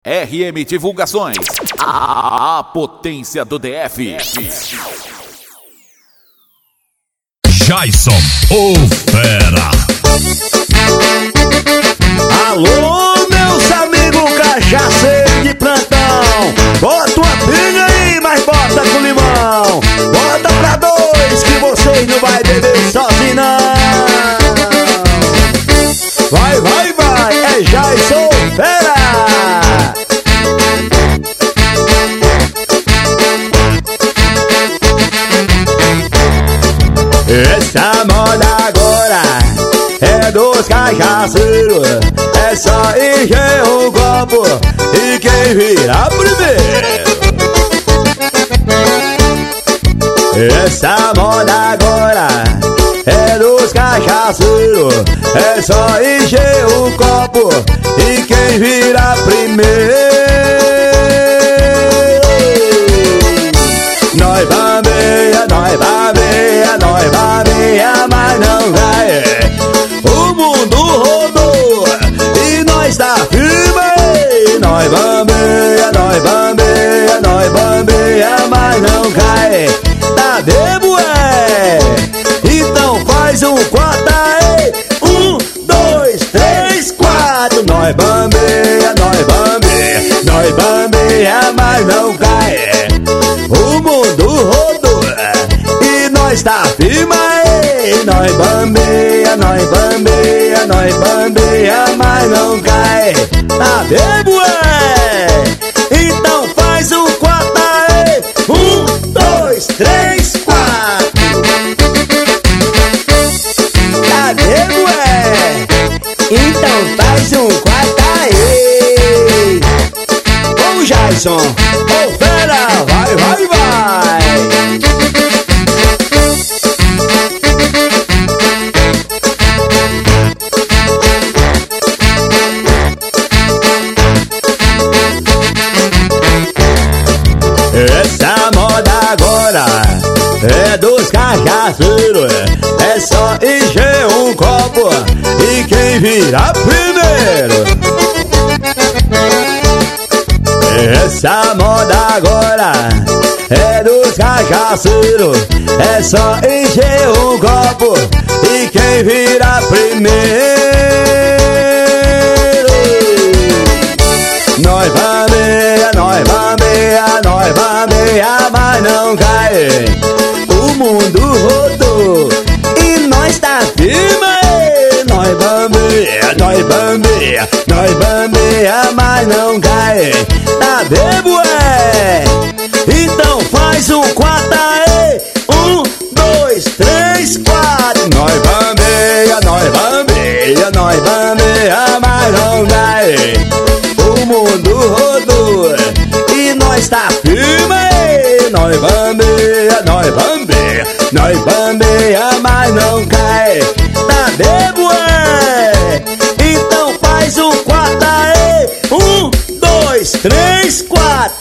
RM Divulgações, a potência do DF. Jason, o fera. Alô, meus amigos cachaceiros de plantão, bota uma pinga aí, mas bota com limão. Bota pra dois que vocês não vai beber sozinho não. Vai, vai, vai, é Jason Fera. Essa moda agora é dos cachaceiros, é só encher um copo e quem virar primeiro. Essa moda agora é dos cachaceiros, é só encher um copo e quem virar primeiro. Nós bambeia, nós bambeia, nós bambeia, mas não vai. O mundo rodou e nós tá firme. Nós bambeia, nós bambeia, nós bambeia, mas não cai. Tá bebo é? Então faz um quatro aí. 1, 2, 3, 4. Nós bambeia, nós bambeia, nós bambeia, mas não cai. O mundo rodou e nós tá firme. Nós bambeia, nós bambeia, nós bambeia, mas não cai. Tá bebo é? Então faz um quatro aí. 1, 2, 3, 4. Tá bebo é? Então faz um quatro aí. Ô Jason, ô fera, vai, vai, vai. Essa moda agora é dos cachaceiros, é só encher um copo e quem virar primeiro. Essa moda agora é dos cachaceiros, é só encher um copo e quem virar primeiro. Nós bambeia, nós bambeia, nós bambeia, mas não cai. O mundo rodou e nós tá firme. Nós bambeia, nós bambeia, nós bambeia, mas não cai. Tá bebo é? Então faz um quatro aí. 1, 2, 3, 4. Nós bambeia, nós bambeia, nós bambeia, mas não cai. O mundo rodou e nós tá firme. Nós bambeia, nós bambeia, nós bambeia, mas não cai. Tá bebo é? Então faz um quatro aí. 1, 2, 3, 4.